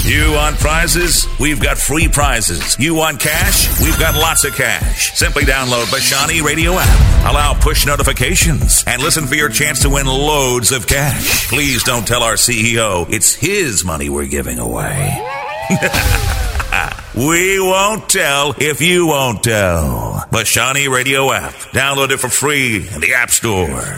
You want prizes? We've got free prizes. You want cash? We've got lots of cash. Simply download Bashani Radio app. Allow push notifications and listen for your chance to win loads of cash. Please don't tell our CEO it's his money we're giving away. We won't tell if you won't tell. Bashani Radio app. Download it for free in the App Store.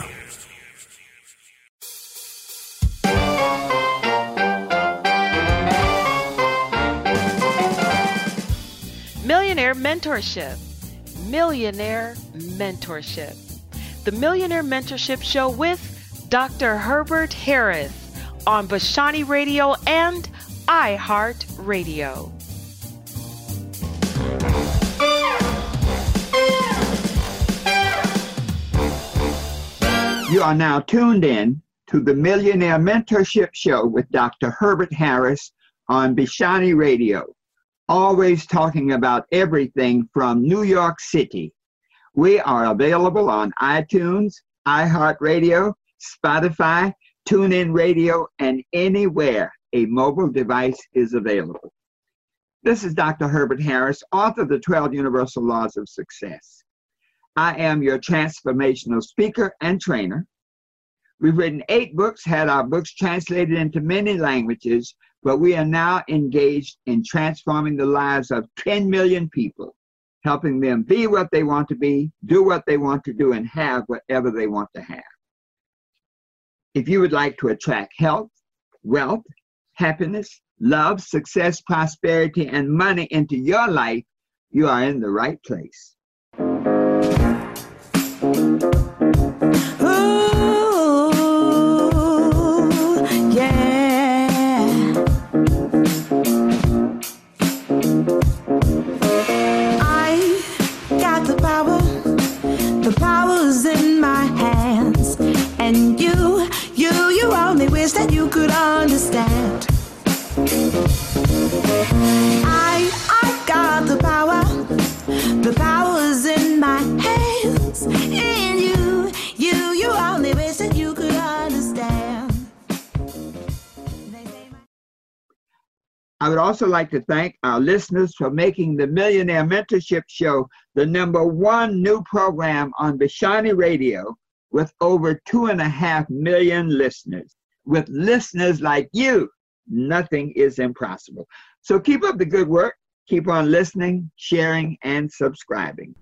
Millionaire Mentorship. Millionaire Mentorship. The Millionaire Mentorship Show with Dr. Herbert Harris on Bashani Radio and iHeart Radio. You are now tuned in to the Millionaire Mentorship Show with Dr. Herbert Harris on Bashani Radio, always talking about everything from New York City. We are available on iTunes, iHeartRadio, Spotify, TuneIn Radio, and anywhere a mobile device is available. This is Dr. Herbert Harris, author of the 12 Universal Laws of Success. I am your transformational speaker and trainer. We've written 8 books, had our books translated into many languages, but we are now engaged in transforming the lives of 10 million people, helping them be what they want to be, do what they want to do, and have whatever they want to have. If you would like to attract health, wealth, happiness, love, success, prosperity, and money into your life, you are in the right place. That you could understand. I got the power's in my hands, and you only wish that you could understand. I would also like to thank our listeners for making the Millionaire Mentorship Show the #1 new program on Bashani Radio with over 2.5 million listeners. With listeners like you, nothing is impossible. So keep up the good work. Keep on listening, sharing, and subscribing.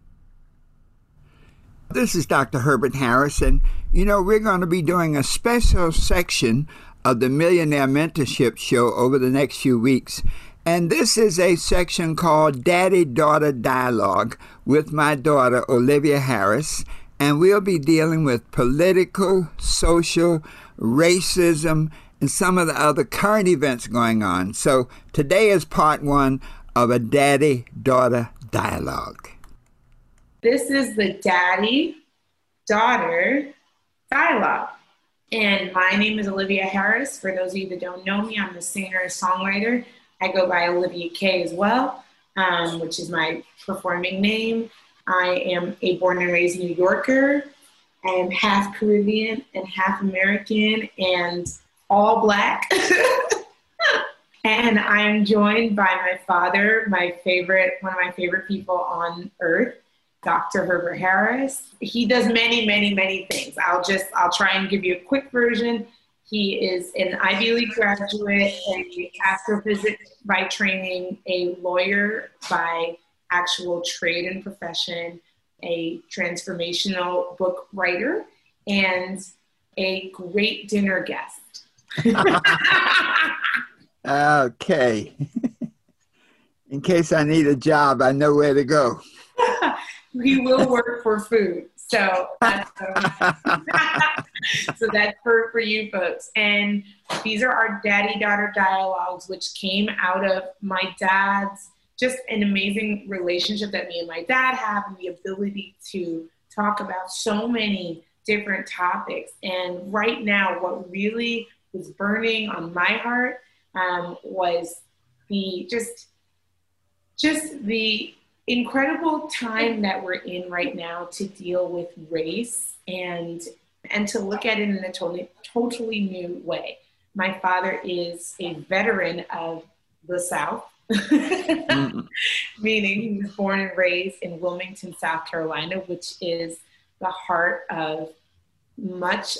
This is Dr. Herbert Harris, and we're going to be doing a special section of the Millionaire Mentorship Show over the next few weeks. And this is a section called Daddy-Daughter Dialogue with my daughter, Olivia Harris. And we'll be dealing with political, social, racism, and some of the other current events going on. So today is part 1 of a daddy-daughter dialogue. This is the daddy-daughter dialogue. And my name is Olivia Harris. For those of you that don't know me, I'm a singer-songwriter. I go by Olivia K as well, which is my performing name. I am a born and raised New Yorker. I am half Caribbean and half American and all Black. And I'm joined by my father, one of my favorite people on earth, Dr. Herbert Harris. He does many, many, many things. I'll try and give you a quick version. He is an Ivy League graduate, an astrophysics by training, a lawyer by actual trade and profession, a transformational book writer, and a great dinner guest. Okay. In case I need a job, I know where to go. He will work for food. So that's, so that's for you folks. And these are our daddy-daughter dialogues, which came out of my dad's just an amazing relationship that me and my dad have, and the ability to talk about so many different topics. And right now, what really was burning on my heart was the just the incredible time that we're in right now to deal with race and to look at it in a totally new way. My father is a veteran of the South, Mm. meaning he was born and raised in Wilmington, South Carolina, which is the heart of much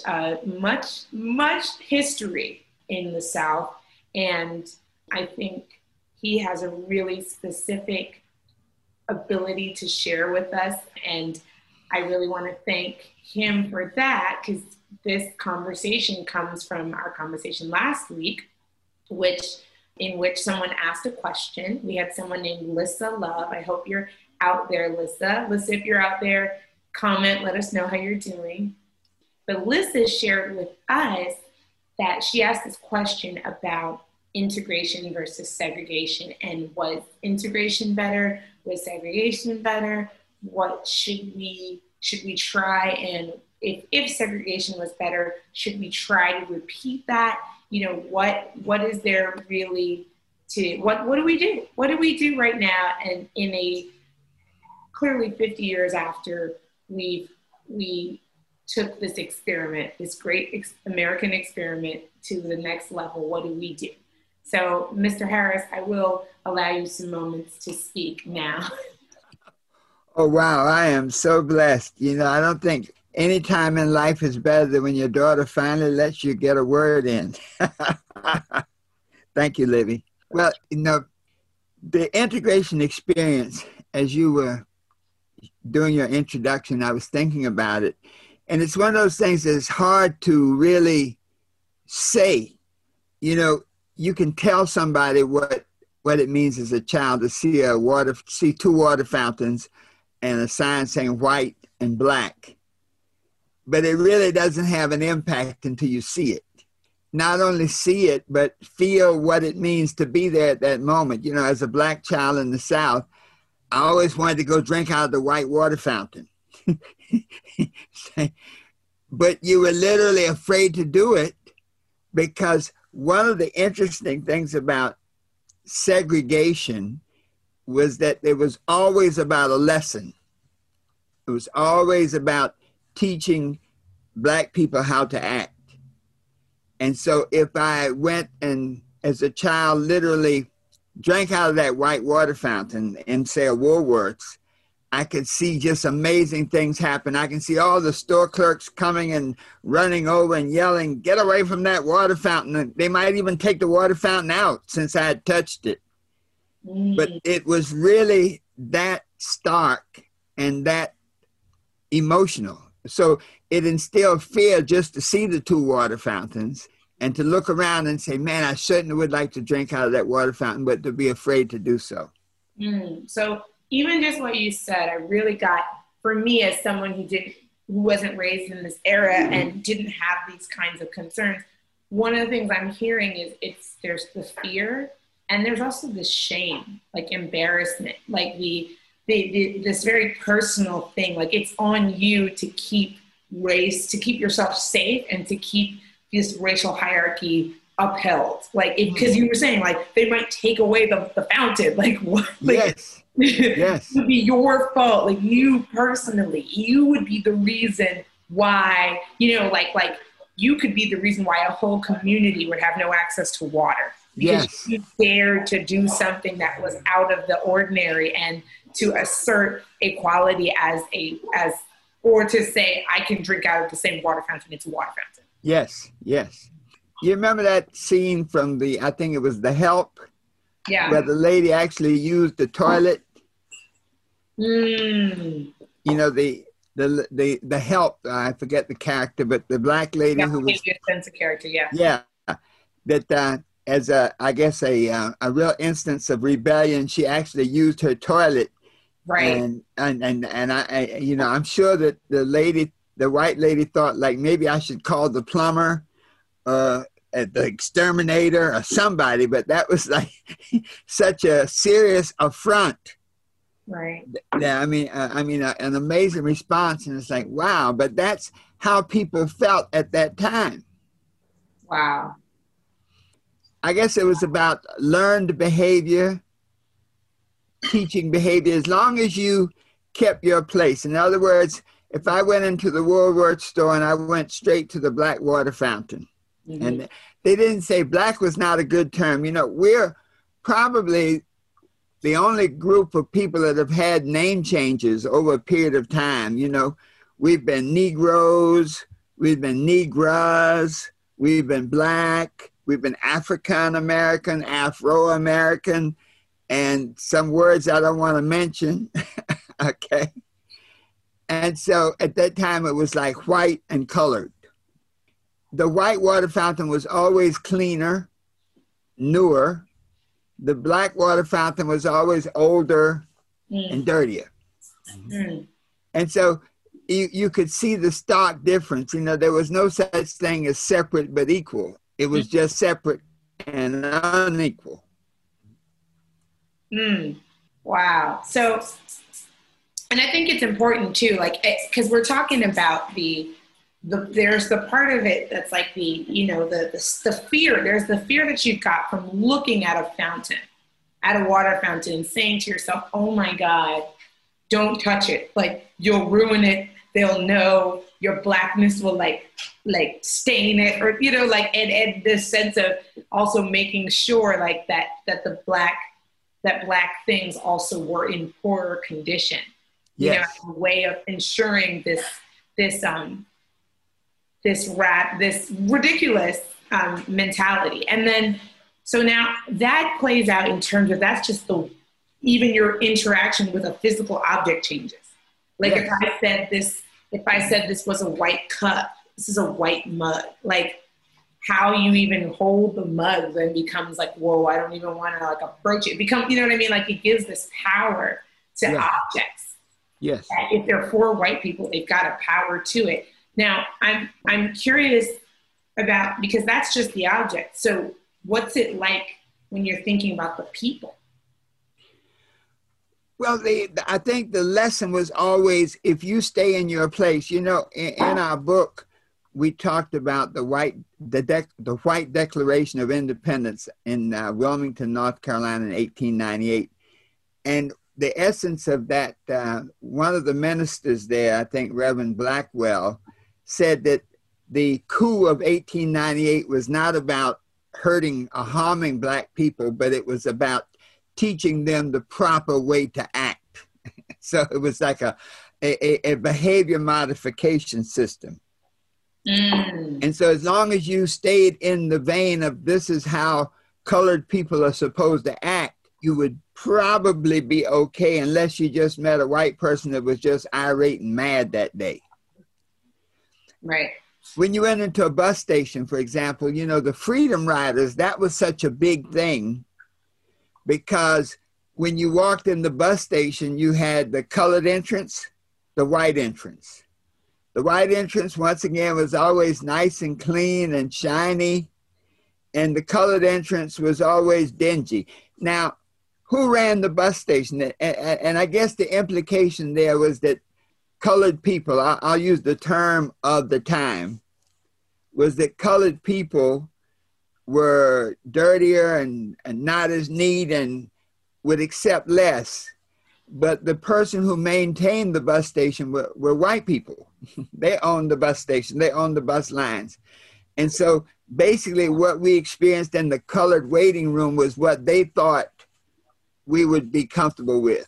history in the South. And I think he has a really specific ability to share with us. And I really want to thank him for that, because this conversation comes from our conversation last week, in which someone asked a question. We had someone named Lissa Love. I hope you're out there, Lissa. Lissa, if you're out there, comment, let us know how you're doing. But Lissa shared with us that she asked this question about integration versus segregation, and was integration better? Was segregation better? What should we try, and if segregation was better, should we try to repeat that? You know, what is there really to, what do we do? What do we do right now? And in a clearly 50 years after we took this experiment, this great American experiment, to the next level, what do we do? So, Mr. Harris, I will allow you some moments to speak now. Oh, wow. I am so blessed. You know, I don't think any time in life is better than when your daughter finally lets you get a word in. Thank you, Livy. Well, you know, the integration experience, as you were doing your introduction, I was thinking about it. And it's one of those things that's hard to really say. You know, you can tell somebody what it means as a child to see two water fountains and a sign saying white and black. But it really doesn't have an impact until you see it. Not only see it, but feel what it means to be there at that moment. You know, as a black child in the South, I always wanted to go drink out of the white water fountain. But you were literally afraid to do it, because one of the interesting things about segregation was that it was always about a lesson. It was always about teaching black people how to act. And so if I went and, as a child, literally drank out of that white water fountain in, say, a Woolworths, I could see just amazing things happen. I can see all the store clerks coming and running over and yelling, "Get away from that water fountain." And they might even take the water fountain out since I had touched it. But it was really that stark and that emotional. So it instilled fear just to see the two water fountains and to look around and say, man, I certainly would like to drink out of that water fountain, but to be afraid to do so. So even just what you said, I really got, for me as someone who wasn't raised in this era and didn't have these kinds of concerns, one of the things I'm hearing is there's the fear, and there's also the shame, like embarrassment, like this very personal thing, like it's on you to keep yourself safe and to keep this racial hierarchy upheld. Like, because you were saying, like, they might take away the fountain, like what? Like, yes. Yes. It would be your fault. Like, you personally, you would be the reason why, you know, like you could be the reason why a whole community would have no access to water. Because you dared to do something that was out of the ordinary and to assert equality or to say, I can drink out of the same water fountain, it's a water fountain. Yes, yes. You remember that scene from I think it was The Help? Yeah. Where the lady actually used the toilet? You know, the Help, I forget the character, but the black lady who was... a sense of character, yeah. Yeah. That as I guess a real instance of rebellion, she actually used her toilet. Right. And I you know, I'm sure that the white lady thought, like, maybe I should call the plumber, the exterminator or somebody, but that was like such a serious affront. Right. Yeah, I mean, an amazing response, and it's like, wow, but that's how people felt at that time. Wow. I guess it was about learned behavior, teaching behavior, as long as you kept your place. In other words, if I went into the Woolworths store and I went straight to the black water fountain, and they didn't say black was not a good term. You know, probably the only group of people that have had name changes over a period of time. You know, we've been Negroes, we've been Negras, we've been Black, we've been African American, Afro American, and some words I don't want to mention. Okay. And so at that time it was like white and colored. The white water fountain was always cleaner, newer. The black water fountain was always older and dirtier. And so you could see the stark difference. You know, there was no such thing as separate but equal. It was just separate and unequal. Wow. So, and I think it's important too, like, because we're talking about there's the part of it that's like the fear. There's the fear that you've got from looking at a fountain, at a water fountain, and saying to yourself, oh my God, don't touch it. Like, you'll ruin it. They'll know. Your blackness will like stain it, or, you know, like, and this sense of also making sure like that black things also were in poorer condition. Yes. You know, a way of ensuring this ridiculous mentality. And then, so now that plays out in terms of, that's just even your interaction with a physical object changes. Like, yes. If I said this was a white cup, this is a white mug, like how you even hold the mug then becomes like, whoa, I don't even want to like approach it. You know what I mean? Like, it gives this power to objects. Yes. If they're for white people, they've got a power to it. Now, I'm curious about, because that's just the object. So what's it like when you're thinking about the people? Well, I think the lesson was always, if you stay in your place. You know, in our book, we talked about the White Declaration of Independence in Wilmington, North Carolina in 1898. And the essence of that, one of the ministers there, I think Reverend Blackwell, said that the coup of 1898 was not about hurting or harming Black people, but it was about teaching them the proper way to act. So it was like a behavior modification system. And so as long as you stayed in the vein of this is how colored people are supposed to act, you would probably be okay, unless you just met a white person that was just irate and mad that day. Right. When you went into a bus station, for example, you know, the Freedom Riders, that was such a big thing, because when you walked in the bus station, you had the colored entrance, the white entrance. The white entrance, once again, was always nice and clean and shiny, and the colored entrance was always dingy. Now, who ran the bus station? And I guess the implication there was that colored people, I'll use the term of the time, was that colored people were dirtier and not as neat and would accept less. But the person who maintained the bus station were white people. They owned the bus station. They owned the bus lines. And so basically what we experienced in the colored waiting room was what they thought we would be comfortable with.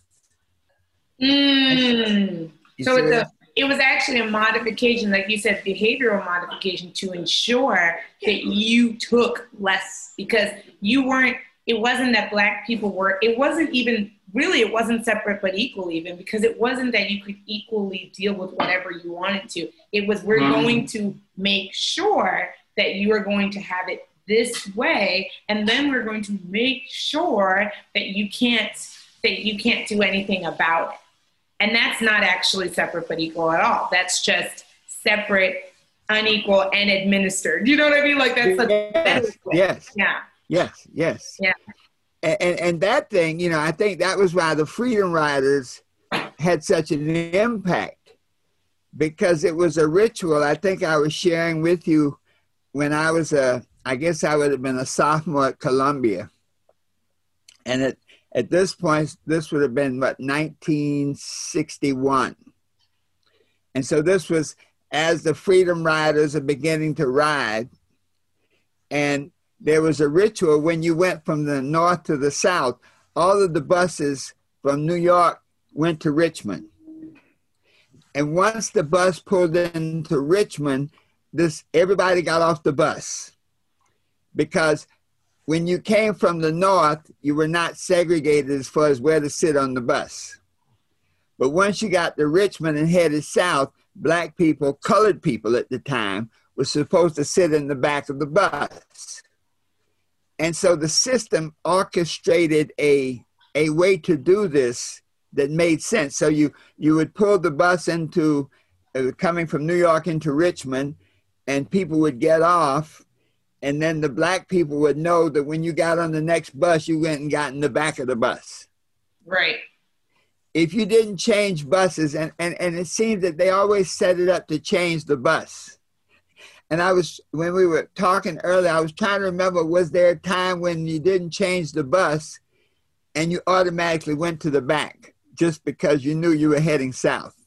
So it was actually a modification, like you said, behavioral modification, to ensure that you took less, because it wasn't that Black people were, it wasn't even, really, it wasn't separate but equal even, because it wasn't that you could equally deal with whatever you wanted to. It was, we're going to make sure that you are going to have it this way, and then we're going to make sure that you can't do anything about it. And that's not actually separate but equal at all. That's just separate, unequal, and administered. You know what I mean? Like, that's yes. Yeah. Yes. Yeah. And that thing, you know, I think that was why the Freedom Riders had such an impact, because it was a ritual. I think I was sharing with you when I was I guess I would have been a sophomore at Columbia. And at this point, this would have been, 1961. And so this was as the Freedom Riders are beginning to ride. And there was a ritual when you went from the north to the south. All of the buses from New York went to Richmond. And once the bus pulled into Richmond, everybody got off the bus. Because when you came from the north, you were not segregated as far as where to sit on the bus. But once you got to Richmond and headed south, black people, colored people at the time, were supposed to sit in the back of the bus. And so the system orchestrated a way to do this that made sense. So you would pull the bus into, coming from New York into Richmond, and people would get off, and then the black people would know that when you got on the next bus, you went and got in the back of the bus. Right. If you didn't change buses, and it seems that they always set it up to change the bus. And when we were talking earlier, I was trying to remember, was there a time when you didn't change the bus and you automatically went to the back just because you knew you were heading south?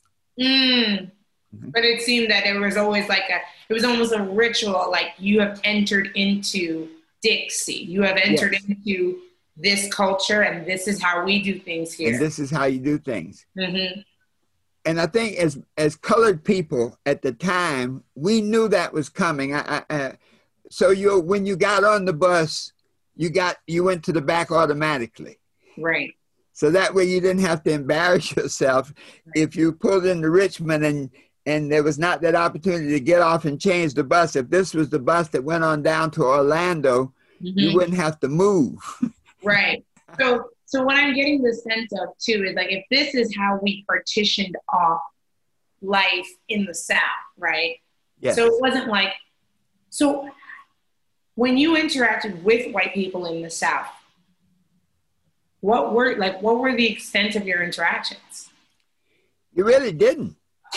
But it seemed that it was always it was almost a ritual, like you have entered into Dixie. You have entered into this culture, and this is how we do things here. And this is how you do things. Mm-hmm. And I think as colored people at the time, we knew that was coming. So when you got on the bus, you went to the back automatically. Right. So that way you didn't have to embarrass yourself if you pulled into Richmond and there was not that opportunity to get off and change the bus. If this was the bus that went on down to Orlando, you wouldn't have to move. Right. So what I'm getting the sense of too is like, if this is how we partitioned off life in the South, right? Yes. So it wasn't like, so when you interacted with white people in the South, what were the extent of your interactions? You really didn't.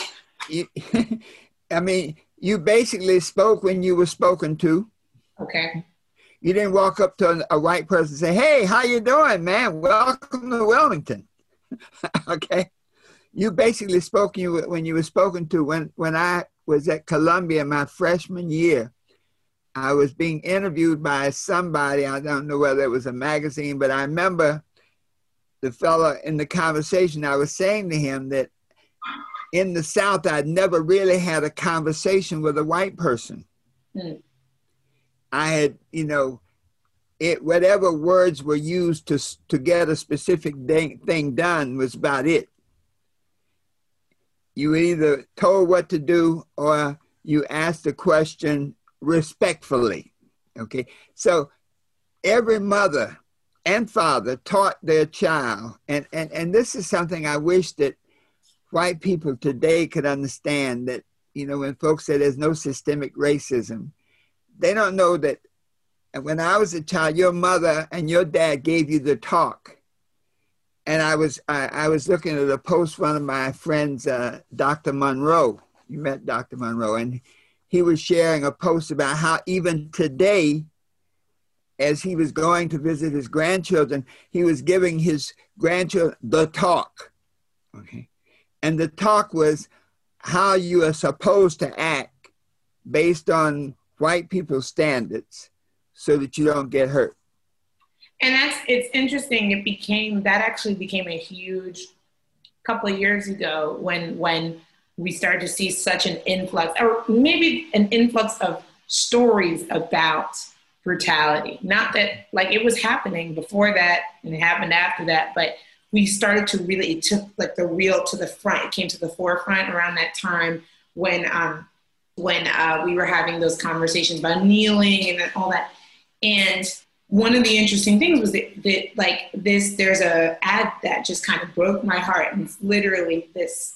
You basically spoke when you were spoken to. Okay. You didn't walk up to a white person and say, "Hey, how you doing, man? Welcome to Wilmington." Okay. You basically spoke when you were spoken to. When I was at Columbia my freshman year, I was being interviewed by somebody. I don't know whether it was a magazine, but I remember the fellow in the conversation. I was saying to him that in the South, I'd never really had a conversation with a white person. I had, whatever words were used to get a specific thing done was about it. You either told what to do or you asked the question respectfully, okay? So every mother and father taught their child, and this is something I wish that white people today could understand, that, when folks say there's no systemic racism, they don't know that when I was a child, your mother and your dad gave you the talk. And I was looking at a post from one of my friends, Dr. Monroe. You met Dr. Monroe, and he was sharing a post about how even today, as he was going to visit his grandchildren, he was giving his grandchildren the talk. Okay. And the talk was how you are supposed to act based on white people's standards so that you don't get hurt. And it's interesting. That actually became a huge couple of years ago when we started to see such an influx, or maybe an influx of stories about brutality. Not that it was happening before that and it happened after that, but we started to really, it took the real to the front. It came to the forefront around that time when we were having those conversations about kneeling and all that. And one of the interesting things was that there's a ad that just kind of broke my heart. And it's literally this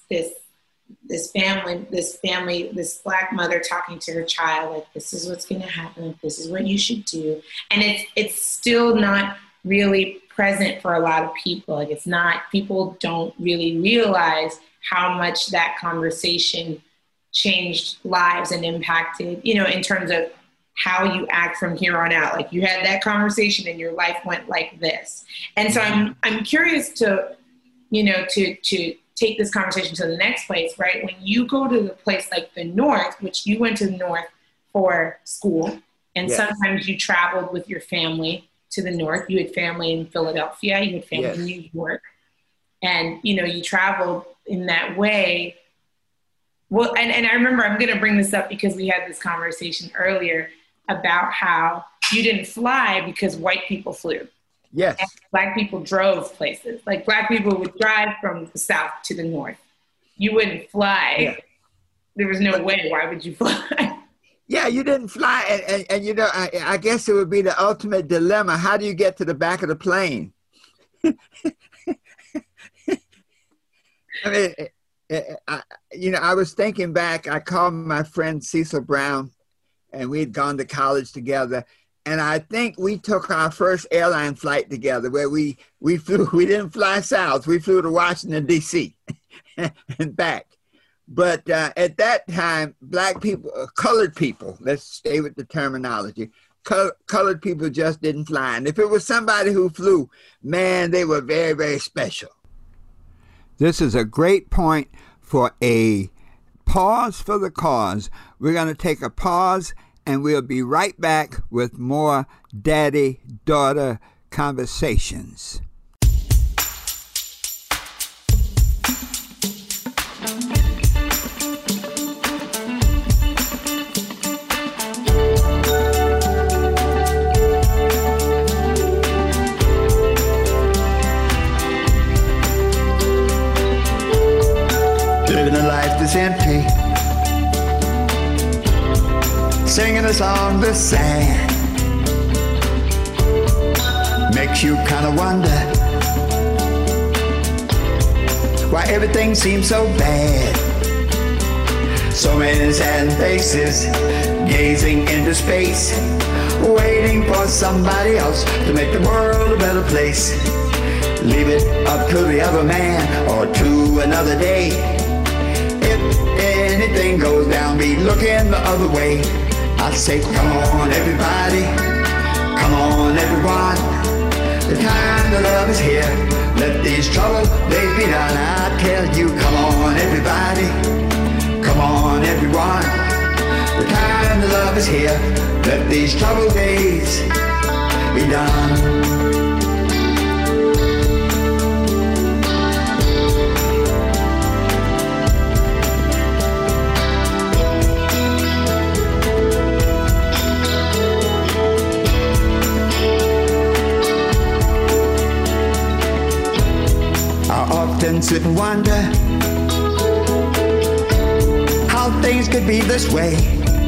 Black mother talking to her child, this is what's going to happen. This is what you should do. And it's still not really present for a lot of people. People don't really realize how much that conversation changed lives and impacted, in terms of how you act from here on out. You had that conversation and your life went like this. And so I'm curious to take this conversation to the next place, right? When you go to the place like the North, which you went to the North for school, And Yes. sometimes you traveled with your family to the north. You had family in Philadelphia, you had family Yes. in New York. And, you know, you traveled in that way. Well, and I remember, I'm going to bring this up because we had this conversation earlier about how you didn't fly because white people flew. Yes. And Black people drove places. Like Black people would drive from the south to the north. You wouldn't fly. Yeah. There was no way. Why would you fly? Yeah, you didn't fly. And you know, I guess it would be the ultimate dilemma. How do you get to the back of the plane? I mean, I was thinking back. I called my friend Cecil Brown, and we'd gone to college together. And I think we took our first airline flight together where we flew. We didn't fly south. We flew to Washington, D.C. and back. But at that time, Black people, colored people, let's stay with the terminology, colored people just didn't fly. And if it was somebody who flew, man, they were very, very special. This is a great point for a pause for the cause. We're going to take a pause, and we'll be right back with more daddy-daughter conversations. Living a life that's empty, singing a song that's sad, makes you kind of wonder why everything seems so bad. So many sad faces gazing into space, waiting for somebody else to make the world a better place. Leave it up to the other man or to another day. If anything goes down, be looking the other way. I say, come on everybody, come on everyone. The time to love is here. Let these troubled days be done. I tell you, come on everybody, come on everyone. The time to love is here. Let these troubled days be done. Often sit and wonder how things could be this way.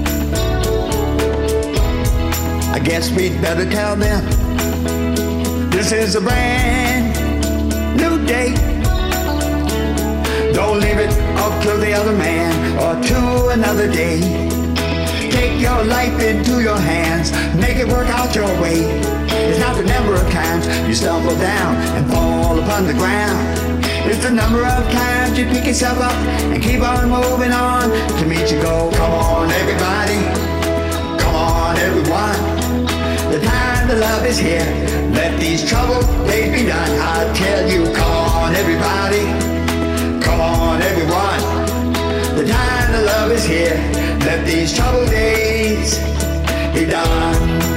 I guess we'd better tell them this is a brand new day. Don't leave it up to the other man or to another day. Take your life into your hands, make it work out your way. It's not the number of times you stumble down and fall upon the ground. It's the number of times you pick yourself up and keep on moving on to meet your goal. Come on everybody, come on everyone. The time to love is here. Let these troubled days be done. I tell you, come on everybody, come on everyone. The time to love is here. Let these troubled days be done.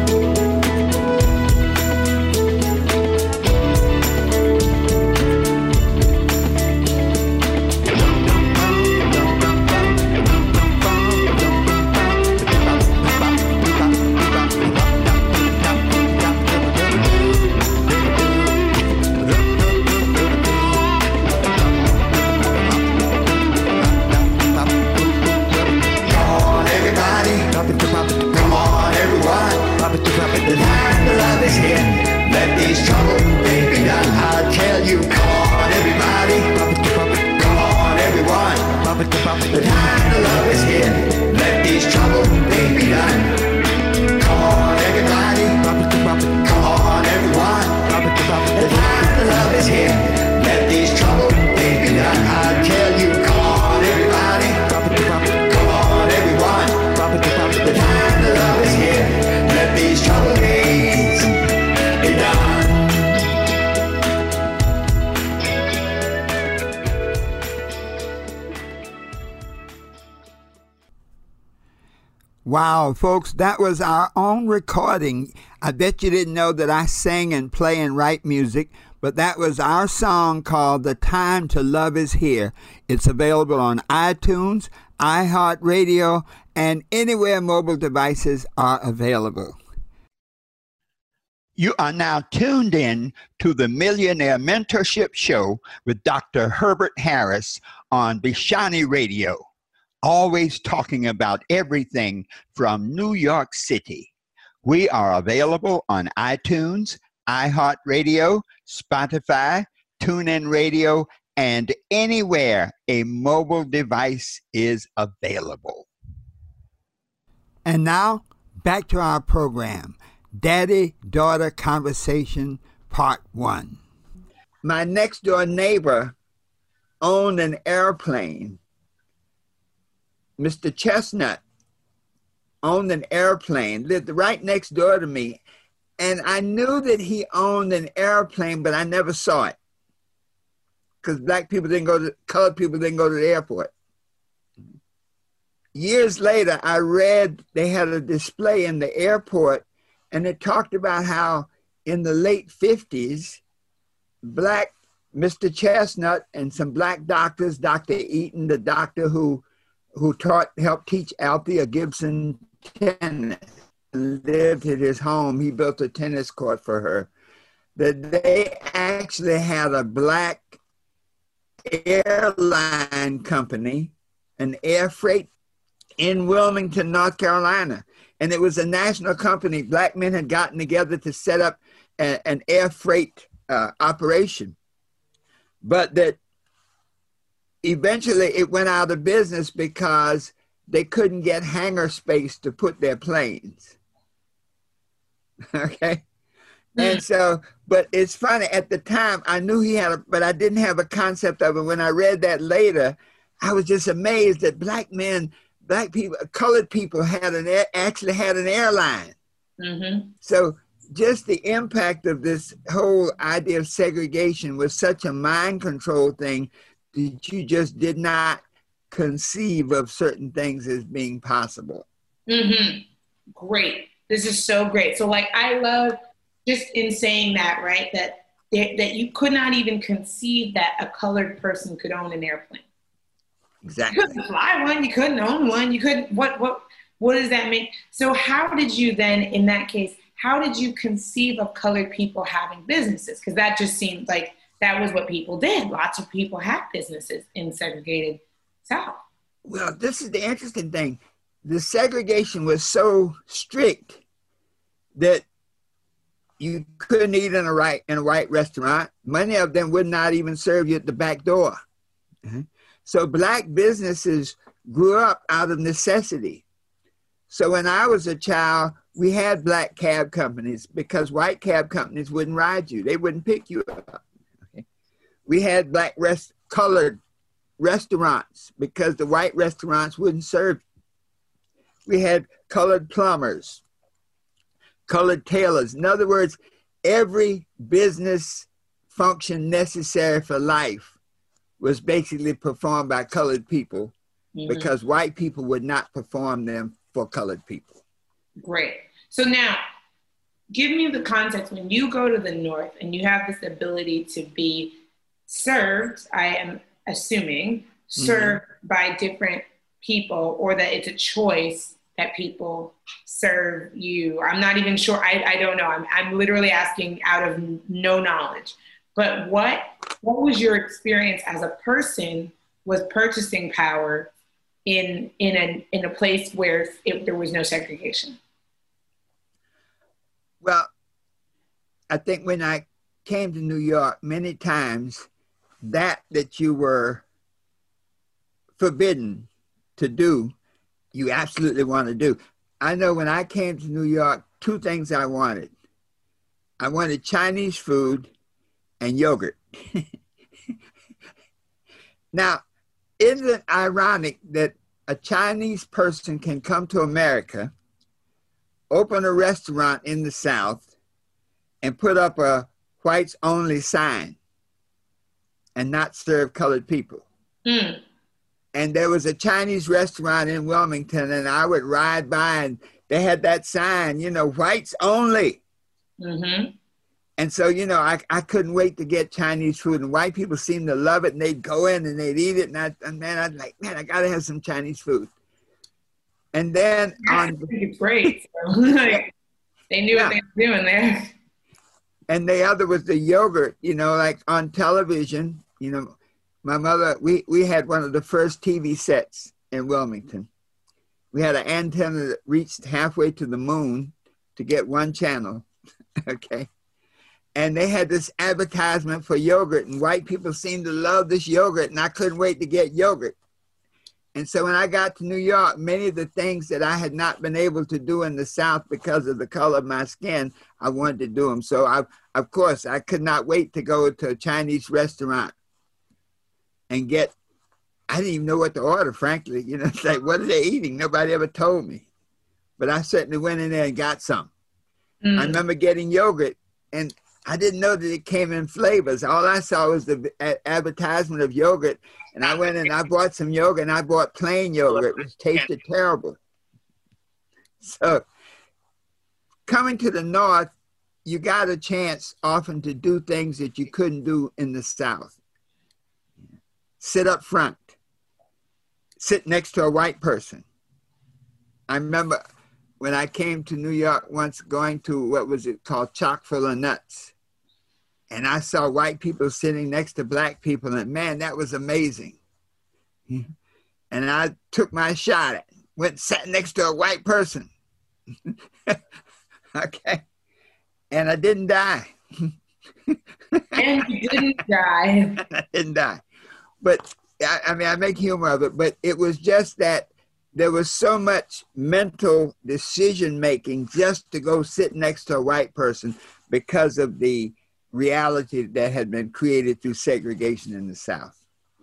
The time to love is here. Let these troubled days be done. Come on everybody, come on everyone. The time to love is here. Let these troubled days be done. I tell you, come on everybody, come on everyone. The time to love is here. Let these troubled days be done. Wow, folks, that was our own recording. I bet you didn't know that I sing and play and write music, but that was our song called The Time to Love Is Here. It's available on iTunes, iHeartRadio, and anywhere mobile devices are available. You are now tuned in to the Millionaire Mentorship Show with Dr. Herbert Harris on Bishani Radio, always talking about everything from New York City. We are available on iTunes, iHeartRadio, Spotify, TuneIn Radio, and anywhere a mobile device is available. And now, back to our program, Daddy-Daughter Conversation, Part 1. My next-door neighbor owned an airplane. Mr. Chestnut owned an airplane, lived right next door to me, and I knew that he owned an airplane, but I never saw it because colored people didn't go to the airport. Years later, I read they had a display in the airport, and it talked about how in the late 50s, black Mr. Chestnut and some black doctors, Dr. Eaton, the doctor who helped teach Althea Gibson tennis, lived at his home. He built a tennis court for her. That they actually had a black airline company, an air freight in Wilmington, North Carolina. And it was a national company. Black men had gotten together to set up an air freight operation. But that eventually it went out of business because they couldn't get hangar space to put their planes. Okay? And so, but it's funny, at the time I knew he had but I didn't have a concept of it. When I read that later, I was just amazed that black people, colored people actually had an airline. Mm-hmm. So just the impact of this whole idea of segregation was such a mind control thing that you just did not conceive of certain things as being possible. Mm-hmm. Great. This is so great. So like, I love just in saying that, right? That you could not even conceive that a colored person could own an airplane. Exactly. You couldn't fly one, you couldn't own one, you couldn't, what does that mean? So how did you then, in that case, how did you conceive of colored people having businesses? Because that just seemed like that was what people did. Lots of people had businesses in segregated South. Well, this is the interesting thing. The segregation was so strict that you couldn't eat in a white restaurant. Many of them would not even serve you at the back door. Mm-hmm. So black businesses grew up out of necessity. So when I was a child, we had black cab companies because white cab companies wouldn't ride you. They wouldn't pick you up. Okay? We had colored restaurants because the white restaurants wouldn't serve you. We had colored plumbers, colored tailors. In other words, every business function necessary for life was basically performed by colored people because white people would not perform them for colored people. Great. So now, give me the context. When you go to the North and you have this ability to be served, I am assuming, served by different people, or that it's a choice that people serve you. I'm not even sure. I don't know. I'm literally asking out of no knowledge. But what was your experience as a person with purchasing power in a place where there was no segregation? Well, I think when I came to New York, many times that you were forbidden to do, you absolutely want to do. I know when I came to New York, two things I wanted. I wanted Chinese food and yogurt. Now, isn't it ironic that a Chinese person can come to America, open a restaurant in the South, and put up a whites only sign and not serve colored people? And there was a Chinese restaurant in Wilmington, and I would ride by, and they had that sign, you know, whites only. Mm-hmm. And so, you know, I couldn't wait to get Chinese food, and white people seemed to love it, and they'd go in and they'd eat it. And I'd like, man, I got to have some Chinese food. And then it's great. So, like, they knew what they were doing there. And the other was the yogurt, you know, like on television, you know, my mother, we had one of the first TV sets in Wilmington. We had an antenna that reached halfway to the moon to get one channel, okay? And they had this advertisement for yogurt, and white people seemed to love this yogurt, and I couldn't wait to get yogurt. And so when I got to New York, many of the things that I had not been able to do in the South because of the color of my skin, I wanted to do them. So of course, I could not wait to go to a Chinese restaurant and get, I didn't even know what to order, frankly. You know, it's like, what are they eating? Nobody ever told me. But I certainly went in there and got some. I remember getting yogurt, and I didn't know that it came in flavors. All I saw was the advertisement of yogurt, and I went and I bought some yogurt, and I bought plain yogurt, which tasted terrible. So coming to the North, you got a chance often to do things that you couldn't do in the South. Sit up front, sit next to a white person. I remember when I came to New York once, going to what was it called, Chock full of Nuts. And I saw white people sitting next to black people, and man, that was amazing. And I took my shot, went and sat next to a white person. Okay. And I didn't die. And you didn't die. I didn't die. But I mean, I make humor of it, but it was just that there was so much mental decision making just to go sit next to a white person because of the reality that had been created through segregation in the South.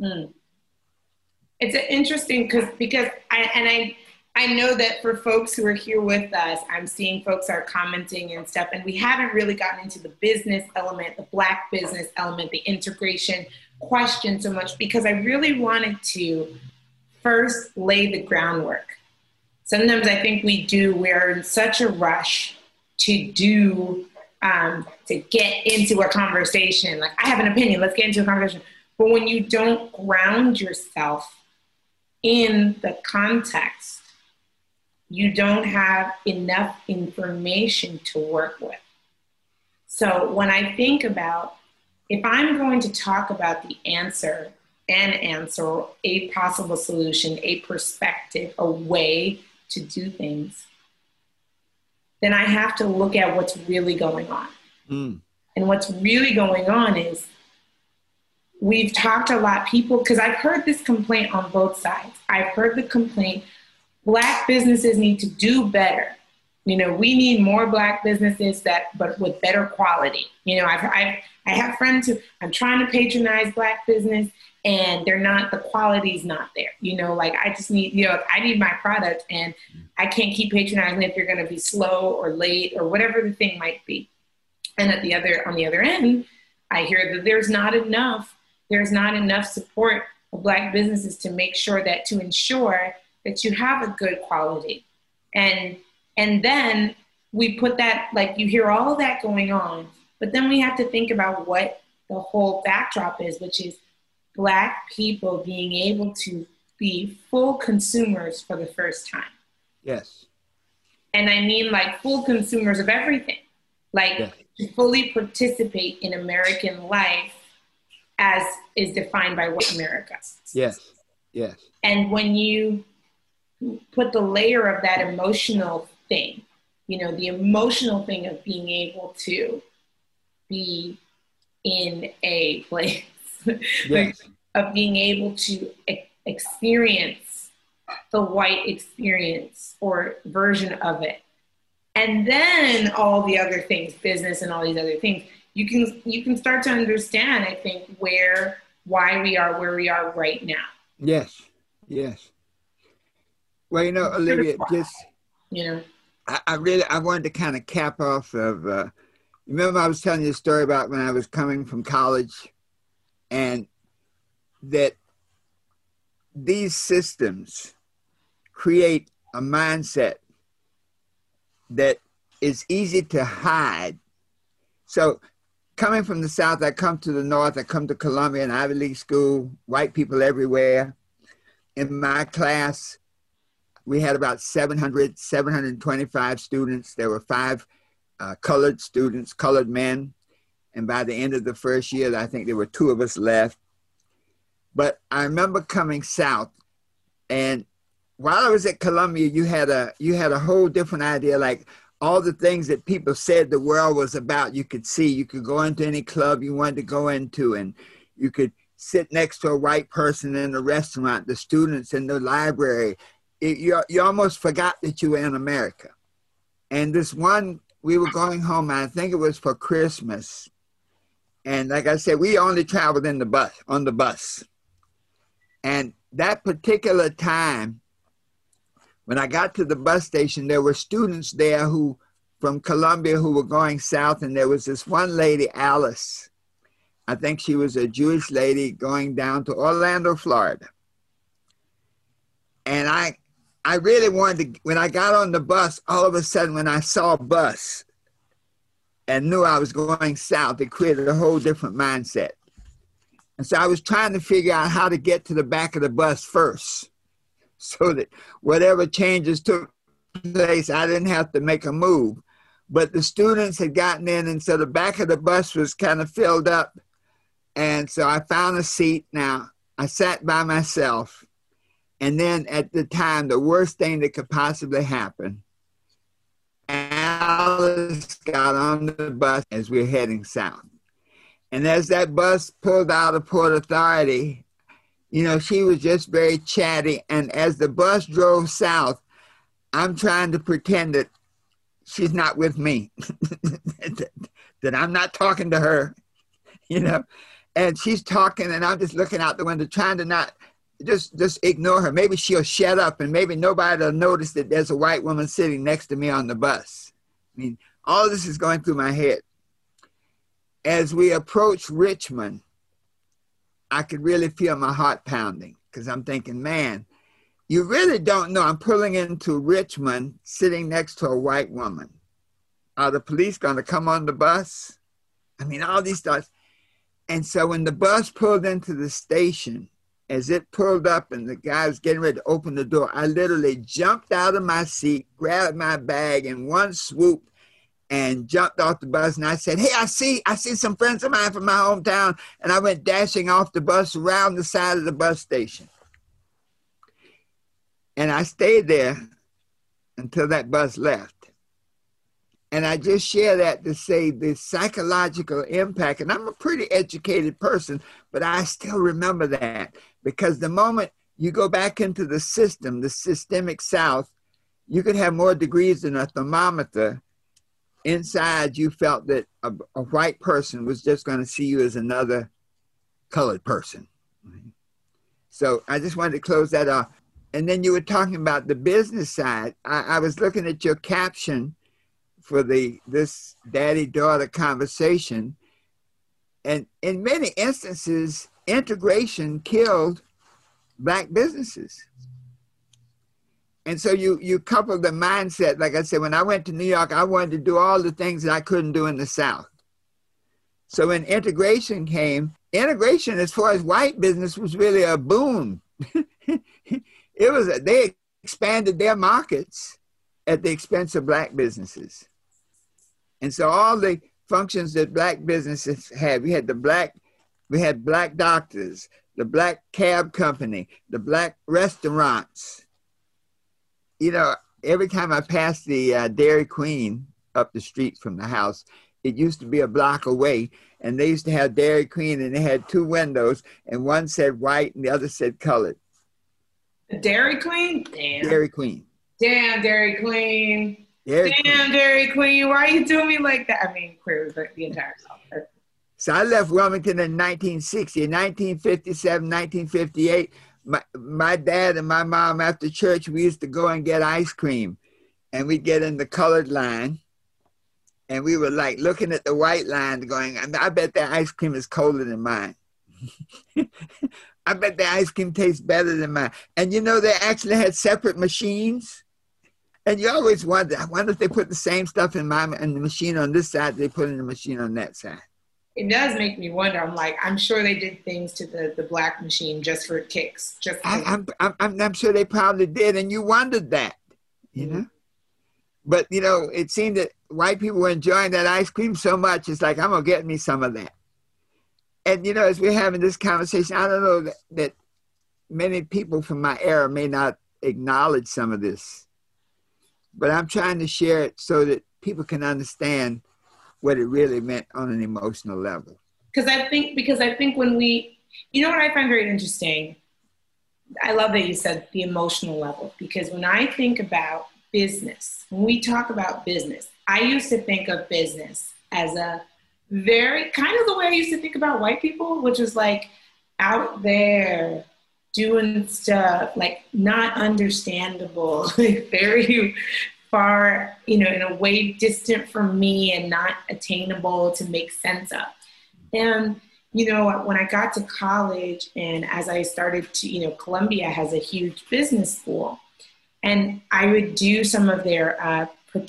It's interesting because I know that for folks who are here with us, I'm seeing folks are commenting and stuff, and we haven't really gotten into the business element, the Black business element, the integration question so much, because I really wanted to first lay the groundwork. Sometimes I think we're in such a rush to get into a conversation. Like, I have an opinion, let's get into a conversation. But when you don't ground yourself in the context, you don't have enough information to work with. So when I think about, if I'm going to talk about the answer, an answer, a possible solution, a perspective, a way to do things, then I have to look at what's really going on. And what's really going on is, we've talked a lot, people, because I've heard this complaint on both sides. I've heard the complaint, Black businesses need to do better. You know, we need more Black businesses but with better quality. You know, I have friends who, I'm trying to patronize Black business, and the quality's not there. You know, like, I just need, you know, I need my product, and I can't keep patronizing if you're going to be slow or late or whatever the thing might be. And on the other end, I hear that there's not enough support of Black businesses to ensure that you have a good quality. And then we put that, like, you hear all of that going on, but then we have to think about what the whole backdrop is, which is Black people being able to be full consumers for the first time. Yes. And I mean, like, full consumers of everything, like, yes, to fully participate in American life as is defined by what America is. Yes, yes. And when you put the layer of that emotional thing, you know, the emotional thing of being able to be in a place, yes, of being able to experience the white experience or version of it. And then all the other things, business and all these other things, you can start to understand, I think, why we are where we are right now. Yes, yes. Well, you know, Olivia, just, you know, I wanted to kind of cap off of, remember I was telling you a story about when I was coming from college, and that these systems create a mindset that is easy to hide. So coming from the South, I come to the North, I come to Columbia, an Ivy League school, white people everywhere. In my class, we had about 725 students. There were 5 colored students, colored men. And by the end of the first year, I think there were 2 of us left. But I remember coming south, and while I was at Columbia, you had a whole different idea, like all the things that people said the world was about, you could see. You could go into any club you wanted to go into, and you could sit next to a white person in a restaurant, the students in the library. You almost forgot that you were in America. And this one, we were going home, I think it was for Christmas. And like I said, we only traveled on the bus. And that particular time, when I got to the bus station, there were students there from Columbia who were going south, and there was this one lady, Alice. I think she was a Jewish lady going down to Orlando, Florida. And I really wanted to, when I got on the bus, all of a sudden when I saw a bus and knew I was going south, it created a whole different mindset. And so I was trying to figure out how to get to the back of the bus first, so that whatever changes took place, I didn't have to make a move. But the students had gotten in, and so the back of the bus was kind of filled up. And so I found a seat. Now, I sat by myself. And then at the time, the worst thing that could possibly happen, Alice got on the bus as we were heading south. And as that bus pulled out of Port Authority, you know, she was just very chatty. And as the bus drove south, I'm trying to pretend that she's not with me, that I'm not talking to her, you know. And she's talking, and I'm just looking out the window, trying to not just ignore her. Maybe she'll shut up, and maybe nobody will notice that there's a white woman sitting next to me on the bus. I mean, all this is going through my head. As we approached Richmond, I could really feel my heart pounding, because I'm thinking, man, you really don't know. I'm pulling into Richmond, sitting next to a white woman. Are the police going to come on the bus? I mean, all these thoughts. And so when the bus pulled into the station, as it pulled up and the guy was getting ready to open the door, I literally jumped out of my seat, grabbed my bag in one swoop, and jumped off the bus. And I said, hey, I see some friends of mine from my hometown. And I went dashing off the bus around the side of the bus station. And I stayed there until that bus left. And I just share that to say the psychological impact. And I'm a pretty educated person, but I still remember that, because the moment you go back into the system, the systemic South, you could have more degrees than a thermometer. Inside, you felt that a white person was just going to see you as another colored person. So I just wanted to close that off. And then you were talking about the business side. I was looking at your caption for this daddy-daughter conversation. And in many instances, integration killed Black businesses. And so you couple the mindset, like I said, when I went to New York, I wanted to do all the things that I couldn't do in the South. So when integration came, integration as far as white business was really a boon. They expanded their markets at the expense of Black businesses. And so all the functions that Black businesses had, we had Black doctors, the Black cab company, the Black restaurants. You know, every time I passed the Dairy Queen up the street from the house, it used to be a block away, and they used to have Dairy Queen, and they had 2 windows, and one said white and the other said colored. Dairy Queen? Damn. Dairy Queen. Damn, Dairy Queen. Dairy Queen. Why are you doing me like that? I mean, clearly, but the entire South. So I left Wilmington in 1960. In 1957, 1958, my dad and my mom, after church, we used to go and get ice cream. And we'd get in the colored line. And we were like looking at the white line going, I bet that ice cream is colder than mine. I bet the ice cream tastes better than mine. And they actually had separate machines. And you always wonder, I wonder if they put the same stuff in the machine on this side, they put in the machine on that side. It does make me wonder. I'm sure they did things to the black machine just for kicks. I'm sure they probably did, and you wondered that, But, it seemed that white people were enjoying that ice cream so much, it's like, I'm going to get me some of that. And, as we're having this conversation, I don't know that many people from my era may not acknowledge some of this. But I'm trying to share it so that people can understand what it really meant on an emotional level. Because I think when we, what I find very interesting, I love that you said the emotional level, because when I think about business, when we talk about business, I used to think of business as a very kind of the way I used to think about white people, which was like out there doing stuff, like not understandable, like very far, in a way distant from me and not attainable to make sense of. And, when I got to college and as I started to, Columbia has a huge business school, and I would do some of their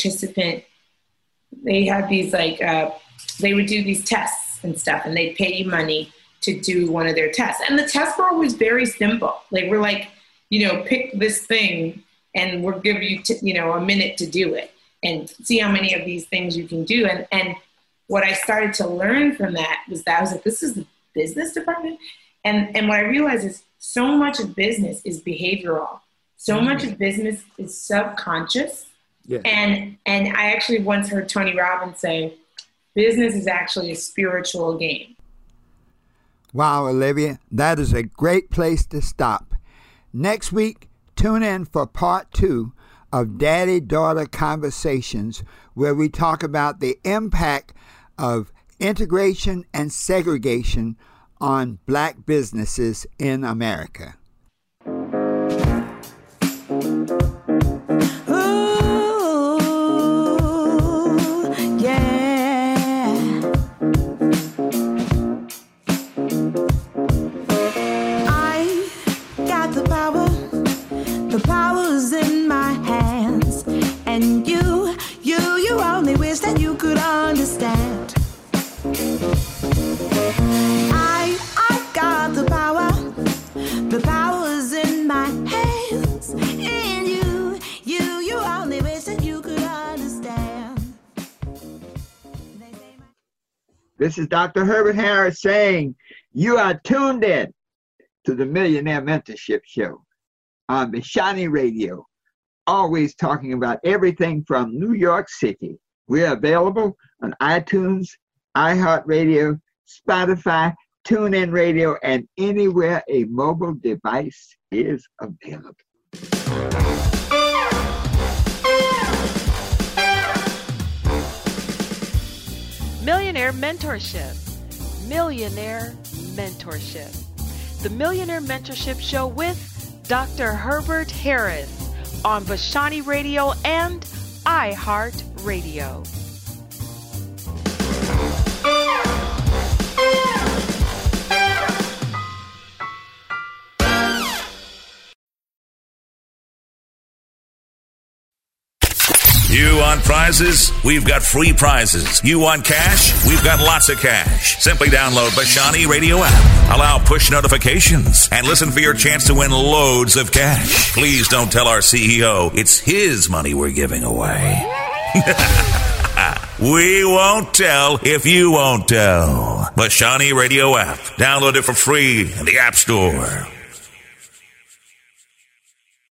they had these they would do these tests and stuff, and they'd pay you money to do one of their tests. And the test were always very simple. Like, we're like, pick this thing and we'll give you, a minute to do it and see how many of these things you can do. And what I started to learn from that was I was like, this is the business department. And what I realized is so much of business is behavioral. So much of business is subconscious. Yeah. And I actually once heard Tony Robbins say, business is actually a spiritual game. Wow, Olivia, that is a great place to stop. Next week, tune in for part 2 of Daddy-Daughter Conversations, where we talk about the impact of integration and segregation on black businesses in America. This is Dr. Herbert Harris saying you are tuned in to the Millionaire Mentorship Show on Vashani Radio, always talking about everything from New York City. We're available on iTunes, iHeartRadio, Spotify, TuneIn Radio, and anywhere a mobile device is available. Millionaire Mentorship. Millionaire Mentorship. The Millionaire Mentorship Show with Dr. Herbert Harris on Vashani Radio and iHeartRadio. You want prizes? We've got free prizes. You want cash? We've got lots of cash. Simply download Vashani Radio app. Allow push notifications and listen for your chance to win loads of cash. Please don't tell our CEO it's his money we're giving away. We won't tell if you won't tell. Vashani Radio app. Download it for free in the App Store.